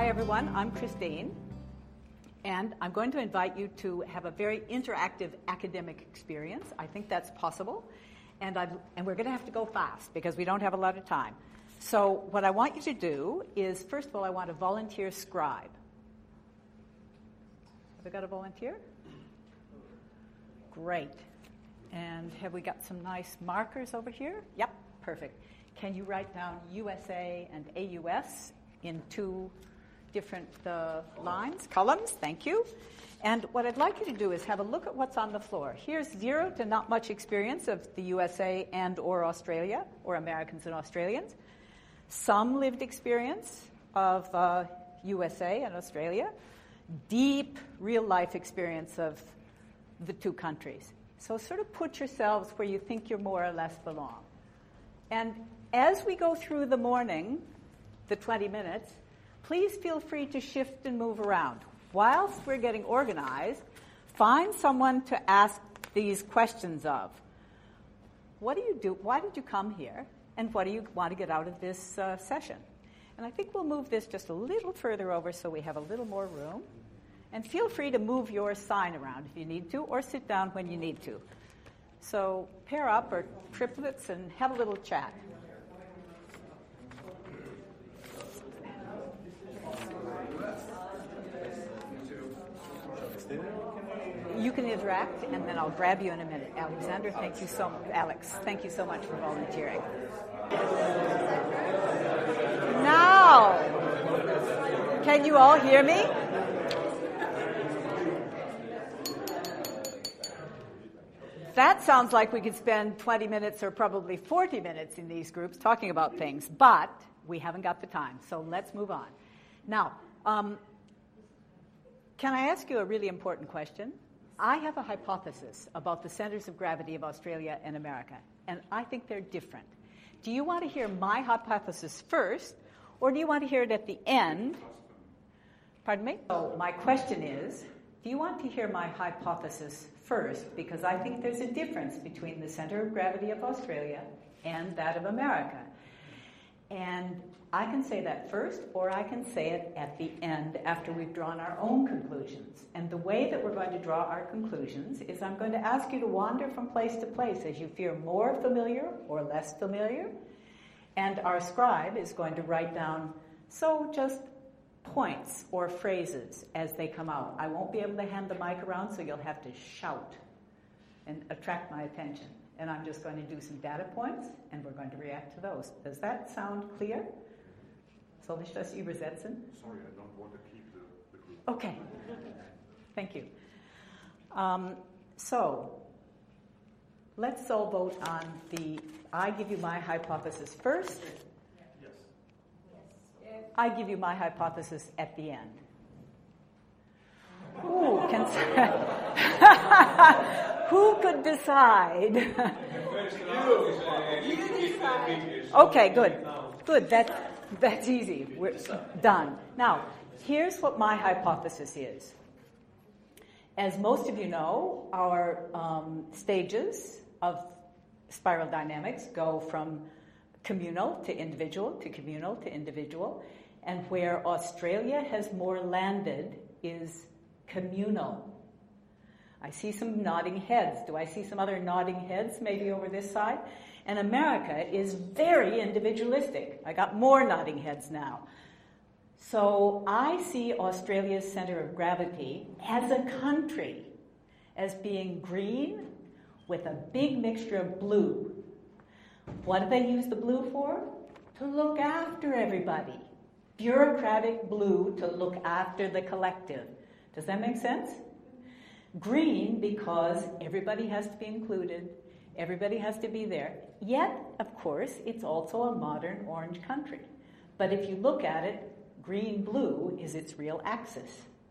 Hi everyone, I'm Christine, and I'm going to invite you to have a very interactive academic experience. I think that's possible, and we're going to have to go fast because we don't have a lot of time. So what I want you to do is, first of all, I want a volunteer scribe. Have we got a volunteer? Great. And have we got some nice markers over here? Yep, perfect. Can you write down USA and AUS in two different lines, columns? Thank you. And what I'd like you to do is have a look at what's on the floor. Here's 0 to not much experience of the USA and or Australia, or Americans and Australians. Some lived experience of USA and Australia. Deep real-life experience of the two countries. So sort of put yourselves where you think you more or less belong. And as we go through the morning, the 20 minutes, please feel free to shift and move around. Whilst we're getting organized, find someone to ask these questions of. What do you do? Why did you come here? And what do you want to get out of this session? And I think we'll move this just a little further over so we have a little more room. And feel free to move your sign around if you need to, or sit down when you need to. So pair up or triplets and have a little chat. You can interact, and then I'll grab you in a minute. Alexander, thank you so much. Alex, thank you so much for volunteering. Now, can you all hear me? That sounds like we could spend 20 minutes or probably 40 minutes in these groups talking about things, but we haven't got the time, so let's move on. Now, can I ask you a really important question? I have a hypothesis about the centers of gravity of Australia and America, and I think they're different. Do you want to hear my hypothesis first, or do you want to hear it at the end? Pardon me? So my question is, do you want to hear my hypothesis first? Because I think there's a difference between the center of gravity of Australia and that of America. And I can say that first, or I can say it at the end after we've drawn our own conclusions. And the way that we're going to draw our conclusions is I'm going to ask you to wander from place to place as you feel more familiar or less familiar. And our scribe is going to write down, just points or phrases as they come out. I won't be able to hand the mic around, so you'll have to shout and attract my attention. And I'm just going to do some data points, and we're going to react to those. Does that sound clear? Soll ich das übersetzen? Sorry, I don't want to keep the group. Okay. Thank you. So, let's all vote on I give you my hypothesis first. Yes. I give you my hypothesis at the end. Ooh, who could decide? Okay, good. Good, that's easy. We're done. Now, here's what my hypothesis is. As most of you know, our stages of spiral dynamics go from communal to individual to communal to individual, and where Australia has more landed is communal. I see some nodding heads. Do I see some other nodding heads maybe over this side? And America is very individualistic. I got more nodding heads now. So I see Australia's center of gravity as a country as being green with a big mixture of blue. What do they use the blue for? To look after everybody. Bureaucratic blue to look after the collective. Does that make sense? Green because everybody has to be included, everybody has to be there. Yet, of course, it's also a modern orange country. But if you look at it, green-blue is its real axis.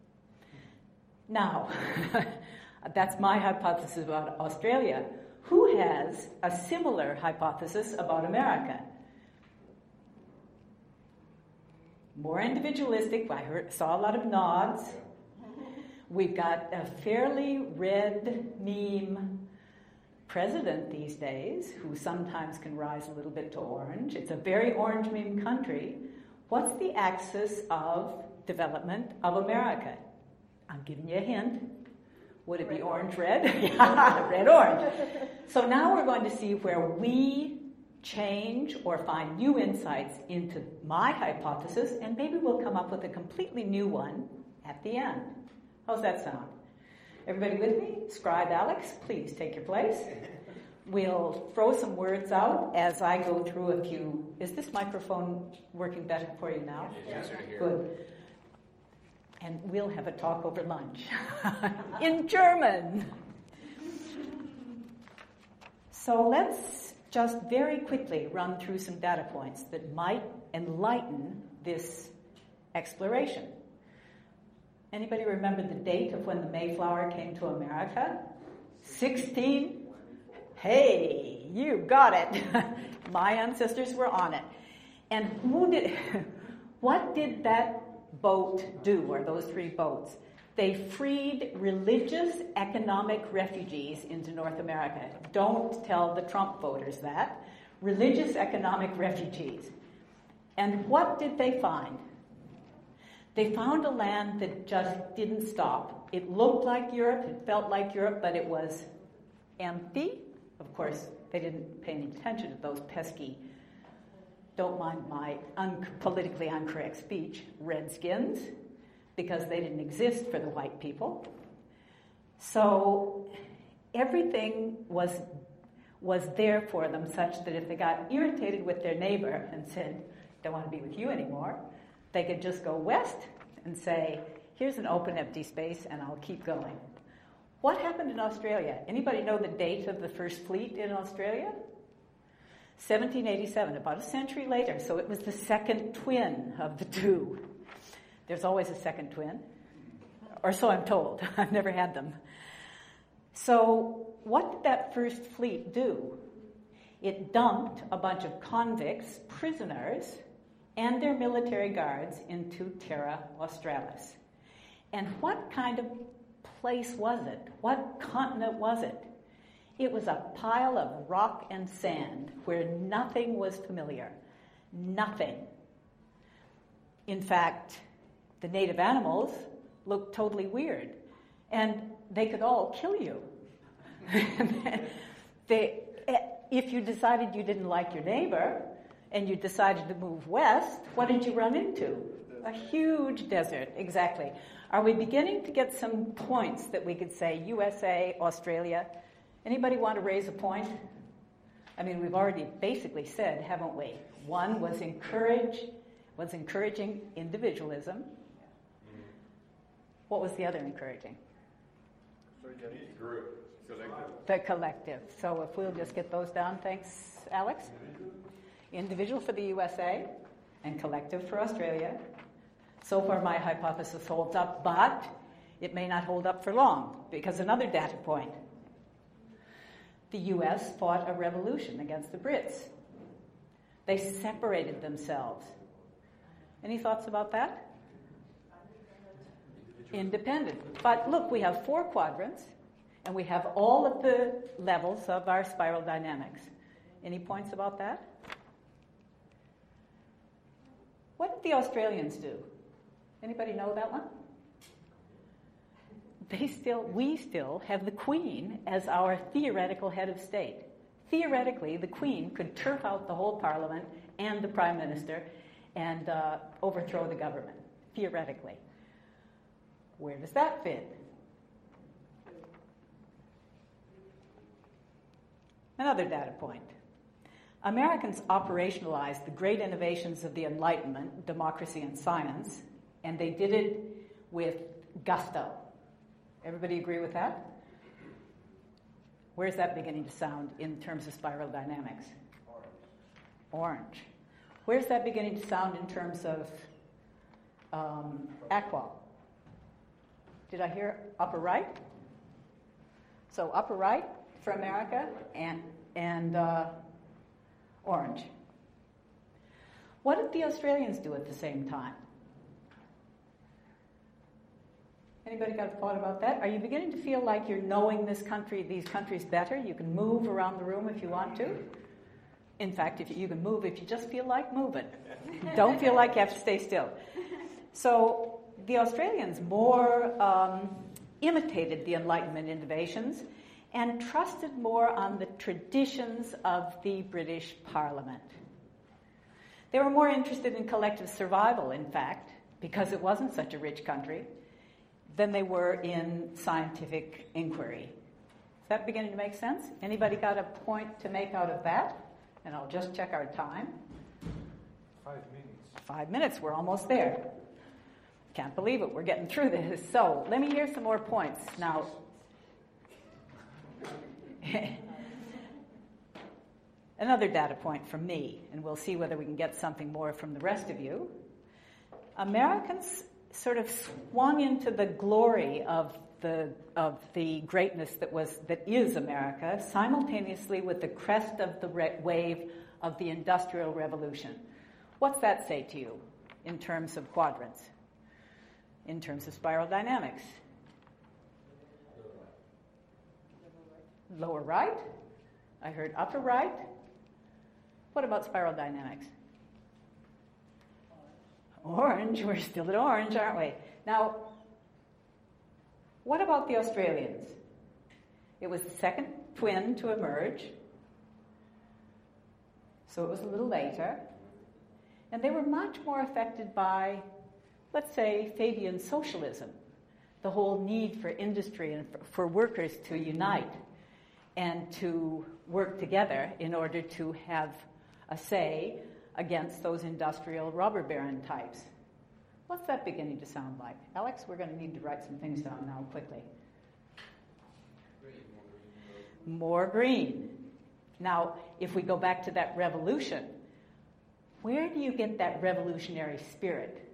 Now, that's my hypothesis about Australia. Who has a similar hypothesis about America? More individualistic. I saw a lot of nods. We've got a fairly red meme president these days who sometimes can rise a little bit to orange. It's a very orange meme country. What's the axis of development of America. I'm giving you a hint. Would it be orange-red? Yeah, red-orange. So now we're going to see where we change or find new insights into my hypothesis, and maybe we'll come up with a completely new one at the end. How's that sound? Everybody with me? Scribe Alex, please take your place. We'll throw some words out as I go through a few. Is this microphone working better for you now? Yes, Good. And we'll have a talk over lunch in German. So let's just very quickly run through some data points that might enlighten this exploration. Anybody remember the date of when the Mayflower came to America? 16? Hey, you got it. My ancestors were on it. And what did that boat do, or those three boats? They freed religious economic refugees into North America. Don't tell the Trump voters that. Religious economic refugees. And what did they find? They found a land that just didn't stop. It looked like Europe, it felt like Europe, but it was empty. Of course, they didn't pay any attention to those pesky, don't mind my politically incorrect speech, redskins, because they didn't exist for the white people. So everything was there for them, such that if they got irritated with their neighbor and said, don't want to be with you anymore, they could just go west and say, here's an open empty space and I'll keep going. What happened in Australia? Anybody know the date of the first fleet in Australia? 1787, about a century later. So it was the second twin of the two. There's always a second twin, or so I'm told. I've never had them. So what did that first fleet do? It dumped a bunch of convicts, prisoners, and their military guards into Terra Australis. And what kind of place was it? What continent was it? It was a pile of rock and sand where nothing was familiar. Nothing. In fact, the native animals looked totally weird. And they could all kill you. If you decided you didn't like your neighbor and you decided to move west, what did you run into? A huge desert, exactly. Are we beginning to get some points that we could say USA, Australia? Anybody want to raise a point? I mean, we've already basically said, haven't we? One was encouraging individualism. What was the other encouraging? Group. Collective. The collective. So if we'll just get those down, thanks, Alex. Individual for the USA and collective for Australia. So far my hypothesis holds up, but it may not hold up for long, because another data point. The U.S. fought a revolution against the Brits. They separated themselves. Any thoughts about that? Independent. But look, we have 4 quadrants, and we have all of the levels of our spiral dynamics. Any points about that? What did the Australians do? Anybody know that one? We still have the Queen as our theoretical head of state. Theoretically, the Queen could turf out the whole Parliament and the Prime Minister and overthrow the government, theoretically. Where does that fit? Another data point. Americans operationalized the great innovations of the Enlightenment, democracy and science, and they did it with gusto. Everybody agree with that? Where's that beginning to sound in terms of spiral dynamics? Orange. Where's that beginning to sound in terms of aqua? Did I hear upper right? So upper right for America and orange. What did the Australians do at the same time? Anybody got a thought about that? Are you beginning to feel like you're knowing these countries better? You can move around the room if you want to. In fact, if you can move if you just feel like moving. Don't feel like you have to stay still. So the Australians more imitated the Enlightenment innovations and trusted more on the traditions of the British Parliament. They were more interested in collective survival, in fact, because it wasn't such a rich country, than they were in scientific inquiry. Is that beginning to make sense? Anybody got a point to make out of that? And I'll just check our time. 5 minutes. 5 minutes, we're almost there. Can't believe it, we're getting through this. So let me hear some more points. Now, another data point from me, and we'll see whether we can get something more from the rest of you. Americans sort of swung into the glory of the greatness that is America simultaneously with the crest of the wave of the Industrial Revolution. What's that say to you in terms of quadrants, in terms of spiral dynamics? Lower right? I heard upper right. What about spiral dynamics? Orange. We're still at orange, aren't we? Now, what about the Australians? It was the second twin to emerge, so it was a little later. And they were much more affected by, let's say, Fabian socialism, the whole need for industry and for workers to unite and to work together in order to have a say against those industrial robber baron types. What's that beginning to sound like? Alex, we're going to need to write some things down now quickly. More green. Now, if we go back to that revolution, where do you get that revolutionary spirit?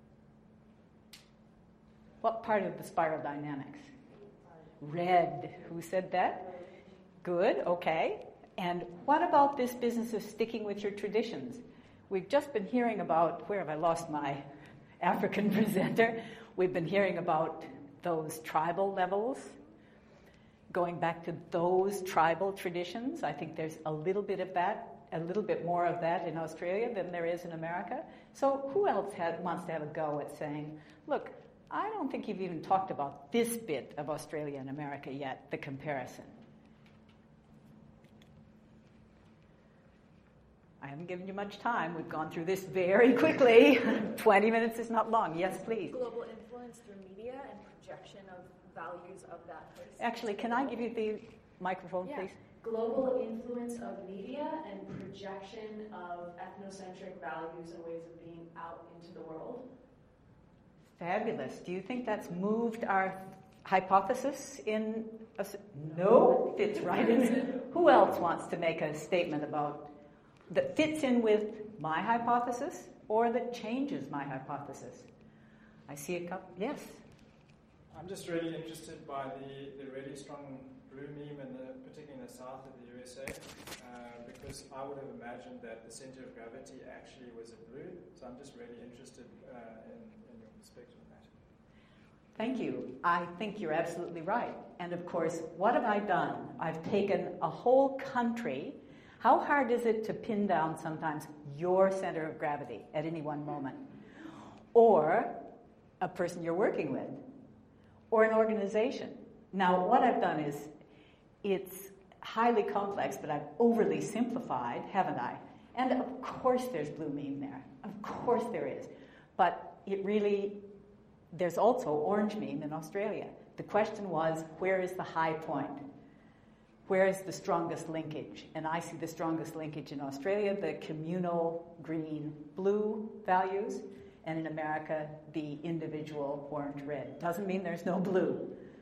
What part of the spiral dynamics? Red. Who said that? Good, okay. And what about this business of sticking with your traditions? We've just been hearing about, where have I lost my African presenter? We've been hearing about those tribal levels, going back to those tribal traditions. I think there's a little bit of that, a little bit more of that in Australia than there is in America. So who else wants to have a go at saying, look, I don't think you've even talked about this bit of Australia and America yet, the comparison. I haven't given you much time. We've gone through this very quickly. 20 minutes is not long. Yes, please. Global influence through media and projection of values of that place. Actually, can I give you the microphone, please? Global influence of media and projection of ethnocentric values and ways of being out into the world. Fabulous. Do you think that's moved our hypothesis in? No, it fits right in. Who else wants to make a statement about that fits in with my hypothesis or that changes my hypothesis? I see a couple. Yes. I'm just really interested by the really strong blue meme, particularly in the south of the USA, because I would have imagined that the center of gravity actually was a blue. So I'm just really interested in your perspective on that. Thank you. I think you're absolutely right. And of course, what have I done? I've taken a whole country. How hard is it to pin down sometimes your center of gravity at any one moment? Or a person you're working with? Or an organization? Now, what I've done is, it's highly complex, but I've overly simplified, haven't I? And of course there's blue meme there. Of course there is. But it really, there's also orange meme in Australia. The question was, where is the high point? Where is the strongest linkage? And I see the strongest linkage in Australia, the communal green-blue values, and in America, the individual orange-red. Doesn't mean there's no blue.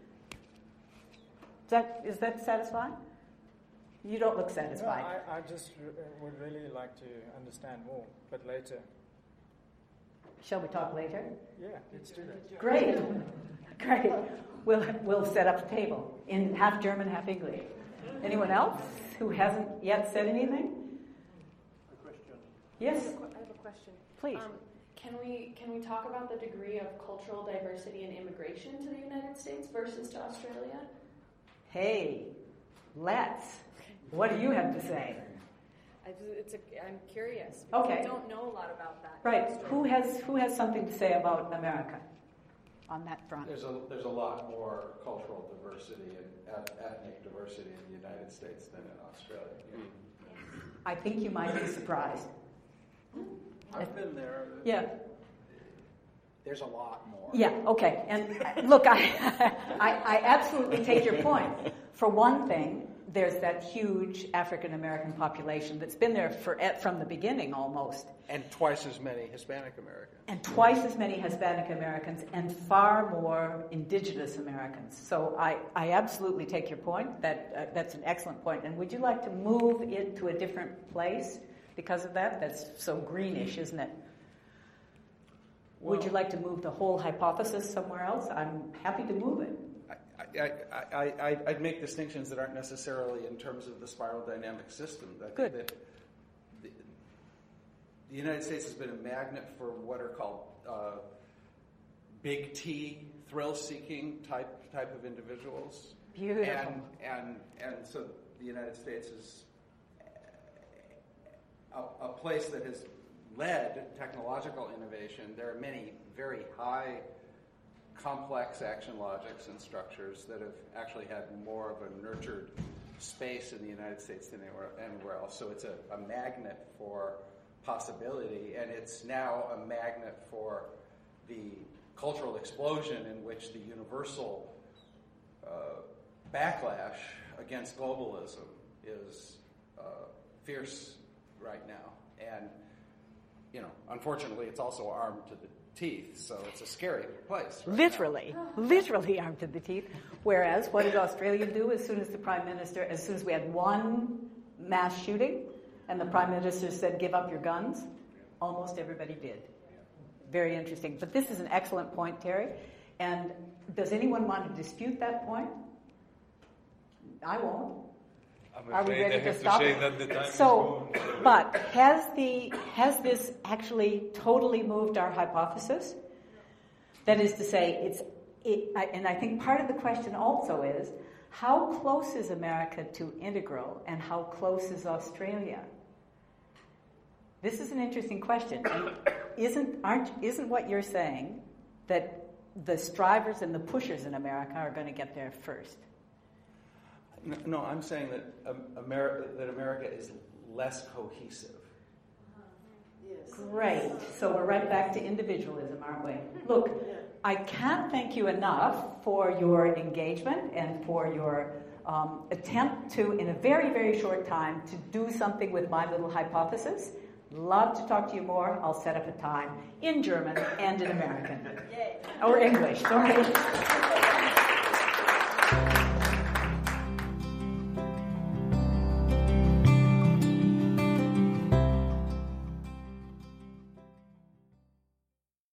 Is that satisfying? You don't look satisfied. No, I just would really like to understand more, but later. Shall we talk later? Yeah, let's do that. Great. Great. We'll set up a table in half German, half English. Anyone else who hasn't yet said anything? A question. Yes? I have a question. Please. Can we talk about the degree of cultural diversity and immigration to the United States versus to Australia? Hey, let's. What do you have to say? I'm curious. Okay. I don't know a lot about that. Right. Who has something to say about America on that front? There's a lot more cultural diversity and ethnic diversity in the United States than in Australia. I think you might be surprised. I've been there. Yeah. There's a lot more. Yeah, okay. And look, I absolutely take your point. For one thing, there's that huge African American population that's been there from the beginning almost. And twice as many Hispanic Americans. And twice as many Hispanic Americans and far more indigenous Americans. So I absolutely take your point. That's an excellent point. And would you like to move it to a different place because of that? That's so greenish, isn't it? Would you like to move the whole hypothesis somewhere else? I'm happy to move it. I'd make distinctions that aren't necessarily in terms of the spiral dynamic system. Good. The United States has been a magnet for what are called big T, thrill-seeking type of individuals. Beautiful. And so the United States is a place that has led technological innovation. There are many very high complex action logics and structures that have actually had more of a nurtured space in the United States than anywhere else. So it's a magnet for possibility, and it's now a magnet for the cultural explosion in which the universal backlash against globalism is fierce right now. And, unfortunately, it's also armed to the teeth, so it's a scary place. Right literally armed to the teeth. Whereas, what did Australia do as soon as we had one mass shooting, and the Prime Minister said, give up your guns? Almost everybody did. Very interesting. But this is an excellent point, Terry. And does anyone want to dispute that point? I won't. Are we ready to stop? But has this actually totally moved our hypothesis? That is to say, and I think part of the question also is, how close is America to integral, and how close is Australia? This is an interesting question. Isn't what you're saying that the strivers and the pushers in America are going to get there first? No, I'm saying that America is less cohesive. Yes. Great. So we're right back to individualism, aren't we? Look, I can't thank you enough for your engagement and for your attempt to, in a very, very short time, to do something with my little hypothesis. Love to talk to you more. I'll set up a time in German and in American. Yay. Or English. Don't